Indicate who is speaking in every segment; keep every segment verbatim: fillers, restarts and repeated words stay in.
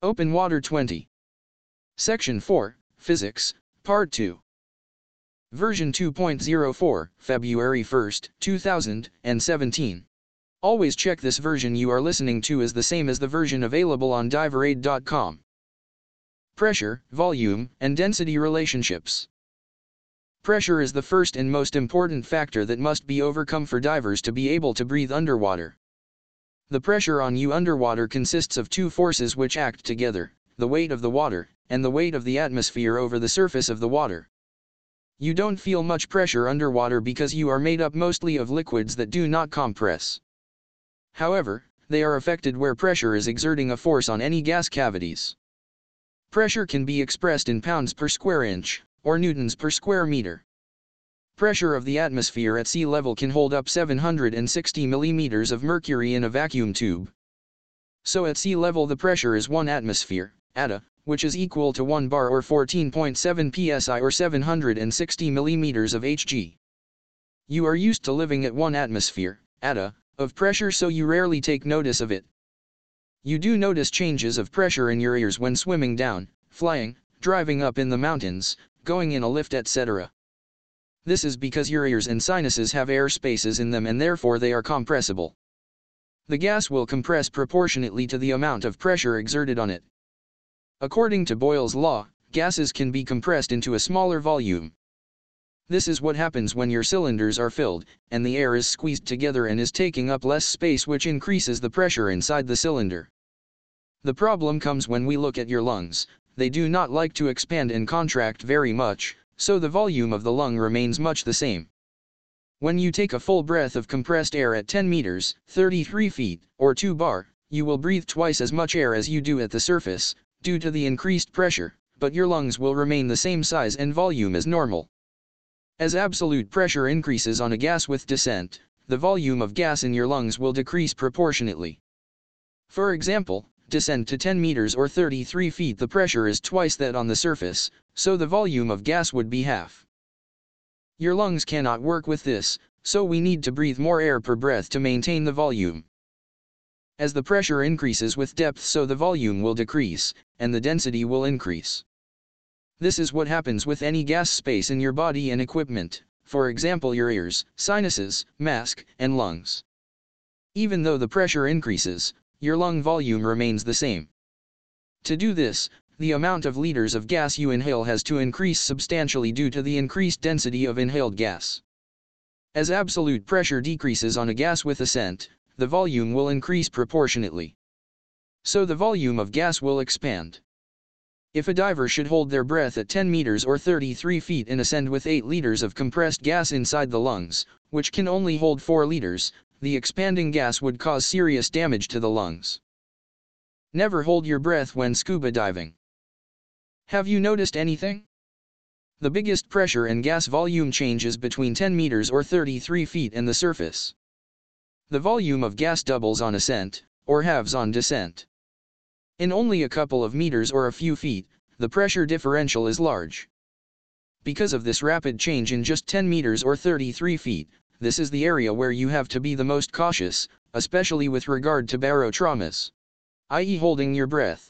Speaker 1: Open Water twenty. Section four, Physics, Part two. Version two point oh four, February first, two thousand seventeen. Always check this version you are listening to is the same as the version available on diver aid dot com. Pressure, volume, and density relationships. Pressure is the first and most important factor that must be overcome for divers to be able to breathe underwater. The pressure on you underwater consists of two forces which act together, the weight of the water, and the weight of the atmosphere over the surface of the water. You don't feel much pressure underwater because you are made up mostly of liquids that do not compress. However, they are affected where pressure is exerting a force on any gas cavities. Pressure can be expressed in pounds per square inch, or newtons per square meter. Pressure of the atmosphere at sea level can hold up seven hundred sixty millimeters of mercury in a vacuum tube. So at sea level the pressure is one atmosphere, A T A, which is equal to one bar or fourteen point seven P S I or seven hundred sixty millimeters of Hg. You are used to living at one atmosphere, A T A, of pressure, so you rarely take notice of it. You do notice changes of pressure in your ears when swimming down, flying, driving up in the mountains, going in a lift, et cetera. This is because your ears and sinuses have air spaces in them and therefore they are compressible. The gas will compress proportionately to the amount of pressure exerted on it. According to Boyle's law, gases can be compressed into a smaller volume. This is what happens when your cylinders are filled, and the air is squeezed together and is taking up less space, which increases the pressure inside the cylinder. The problem comes when we look at your lungs. They do not like to expand and contract very much, so the volume of the lung remains much the same. When you take a full breath of compressed air at ten meters, thirty-three feet, or two bar, you will breathe twice as much air as you do at the surface, due to the increased pressure, but your lungs will remain the same size and volume as normal. As absolute pressure increases on a gas with descent, the volume of gas in your lungs will decrease proportionately. For example, descend to ten meters or thirty-three feet, the pressure is twice that on the surface, so the volume of gas would be half. Your lungs cannot work with this, so we need to breathe more air per breath to maintain the volume. As the pressure increases with depth, so the volume will decrease, and the density will increase. This is what happens with any gas space in your body and equipment, for example your ears, sinuses, mask, and lungs. Even though the pressure increases, your lung volume remains the same. To do this, the amount of liters of gas you inhale has to increase substantially due to the increased density of inhaled gas. As absolute pressure decreases on a gas with ascent, the volume will increase proportionately. So the volume of gas will expand. If a diver should hold their breath at ten meters or thirty-three feet in ascend with eight liters of compressed gas inside the lungs, which can only hold four liters, the expanding gas would cause serious damage to the lungs. Never hold your breath when scuba diving. Have you noticed anything? The biggest pressure and gas volume changes between ten meters or thirty-three feet and the surface. The volume of gas doubles on ascent, or halves on descent. In only a couple of meters or a few feet, the pressure differential is large. Because of this rapid change in just ten meters or thirty-three feet, this is the area where you have to be the most cautious, especially with regard to barotraumas, that is holding your breath.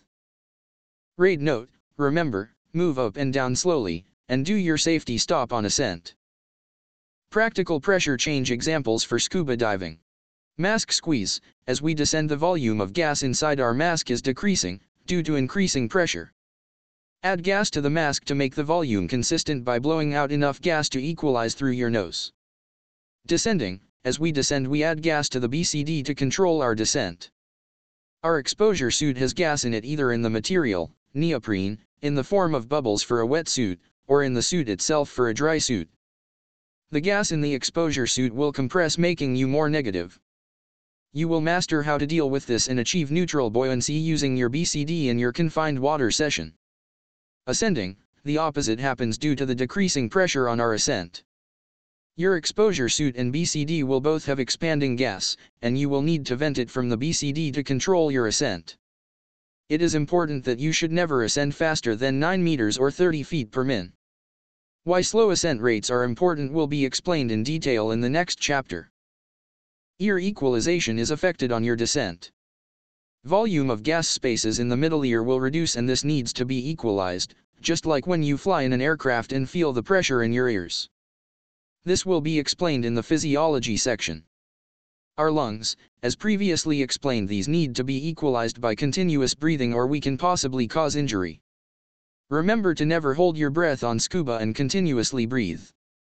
Speaker 1: Raid note: remember, move up and down slowly, and do your safety stop on ascent. Practical pressure change examples for scuba diving. Mask squeeze: as we descend, the volume of gas inside our mask is decreasing, due to increasing pressure. Add gas to the mask to make the volume consistent by blowing out enough gas to equalize through your nose. Descending: as we descend, we add gas to the B C D to control our descent. Our exposure suit has gas in it, either in the material, neoprene, in the form of bubbles for a wet suit, or in the suit itself for a dry suit. The gas in the exposure suit will compress, making you more negative. You will master how to deal with this and achieve neutral buoyancy using your B C D in your confined water session. Ascending: the opposite happens due to the decreasing pressure on our ascent. Your exposure suit and B C D will both have expanding gas, and you will need to vent it from the B C D to control your ascent. It is important that you should never ascend faster than nine meters or thirty feet per min. Why slow ascent rates are important will be explained in detail in the next chapter. Ear equalization is affected on your descent. Volume of gas spaces in the middle ear will reduce, and this needs to be equalized, just like when you fly in an aircraft and feel the pressure in your ears. This will be explained in the physiology section. Our lungs, as previously explained, these need to be equalized by continuous breathing or we can possibly cause injury. Remember to never hold your breath on scuba and continuously breathe.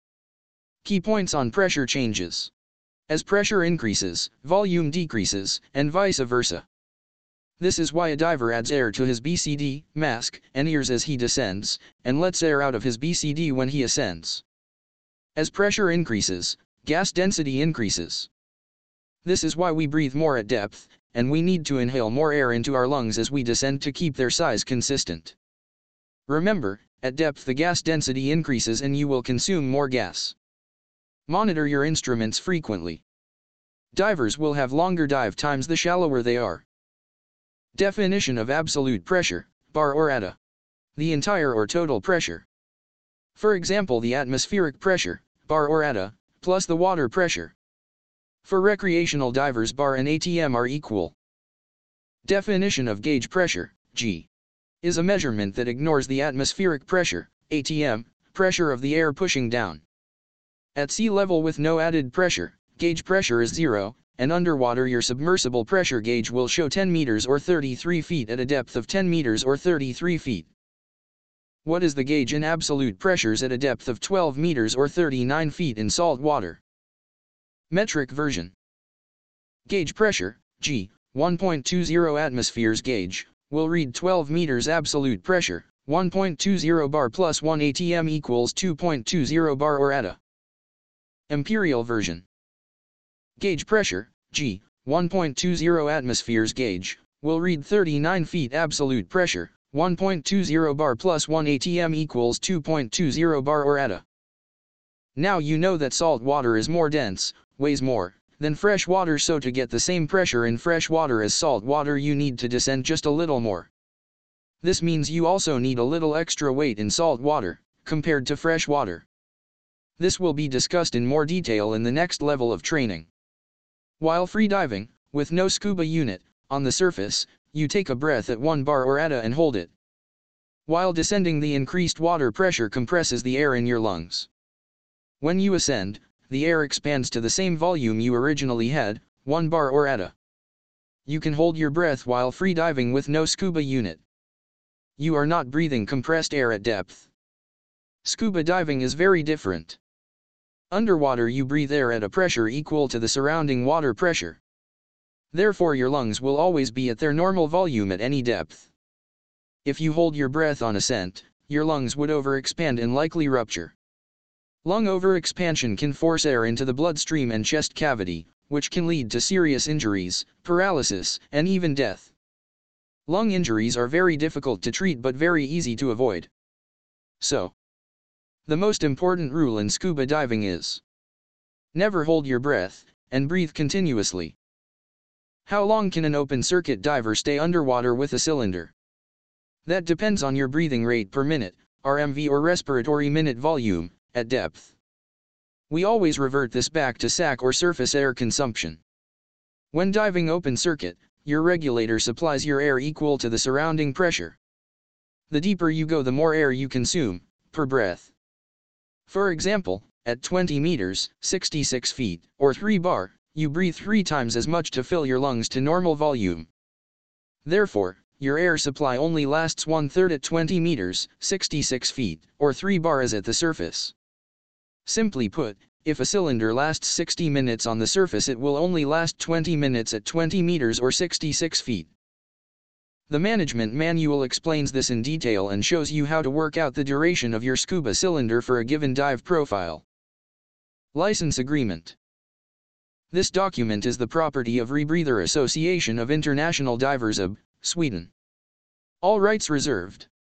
Speaker 1: Key points on pressure changes. As pressure increases, volume decreases, and vice versa. This is why a diver adds air to his B C D, mask, and ears as he descends, and lets air out of his B C D when he ascends. As pressure increases, gas density increases. This is why we breathe more at depth, and we need to inhale more air into our lungs as we descend to keep their size consistent. Remember, at depth the gas density increases and you will consume more gas. Monitor your instruments frequently. Divers will have longer dive times the shallower they are. Definition of absolute pressure, bar or atta. The entire or total pressure. For example, the atmospheric pressure, bar or atta, plus the water pressure. For recreational divers, bar and A T M are equal. Definition of gauge pressure, G, is a measurement that ignores the atmospheric pressure, A T M, pressure of the air pushing down. At sea level with no added pressure, gauge pressure is zero, and underwater your submersible pressure gauge will show ten meters or thirty-three feet at a depth of ten meters or thirty-three feet. What is the gauge in absolute pressures at a depth of twelve meters or thirty-nine feet in salt water? Metric version. Gauge pressure, G, one point two zero atmospheres gauge, will read twelve meters absolute pressure, one point two zero bar plus one A T M equals two point two zero bar or atta. Imperial version. Gauge pressure, G, one point two zero atmospheres gauge, will read thirty-nine feet absolute pressure, one point two zero bar plus one A T M equals two point two zero bar or atta. Now you know that salt water is more dense, weighs more, than fresh water, so to get the same pressure in fresh water as salt water you need to descend just a little more. This means you also need a little extra weight in salt water, compared to fresh water. This will be discussed in more detail in the next level of training. While freediving, with no scuba unit, on the surface, you take a breath at one bar or atta and hold it. While descending, the increased water pressure compresses the air in your lungs. When you ascend, the air expands to the same volume you originally had, one bar or atta. You can hold your breath while freediving with no scuba unit. You are not breathing compressed air at depth. Scuba diving is very different. Underwater you breathe air at a pressure equal to the surrounding water pressure. Therefore your lungs will always be at their normal volume at any depth. If you hold your breath on ascent, your lungs would overexpand and likely rupture. Lung overexpansion can force air into the bloodstream and chest cavity, which can lead to serious injuries, paralysis, and even death. Lung injuries are very difficult to treat but very easy to avoid. So, the most important rule in scuba diving is: never hold your breath, and breathe continuously. How long can an open circuit diver stay underwater with a cylinder? That depends on your breathing rate per minute, R M V or respiratory minute volume, at depth. We always revert this back to S A C or surface air consumption. When diving open circuit, your regulator supplies your air equal to the surrounding pressure. The deeper you go, the more air you consume, per breath. For example, at twenty meters, sixty-six feet, or three bar, you breathe three times as much to fill your lungs to normal volume. Therefore, your air supply only lasts one-third at twenty meters, sixty-six feet, or three bar as at the surface. Simply put, if a cylinder lasts sixty minutes on the surface, it will only last twenty minutes at twenty meters or sixty-six feet. The management manual explains this in detail and shows you how to work out the duration of your scuba cylinder for a given dive profile. License Agreement. This document is the property of Rebreather Association of International Divers A B, Sweden. All rights reserved.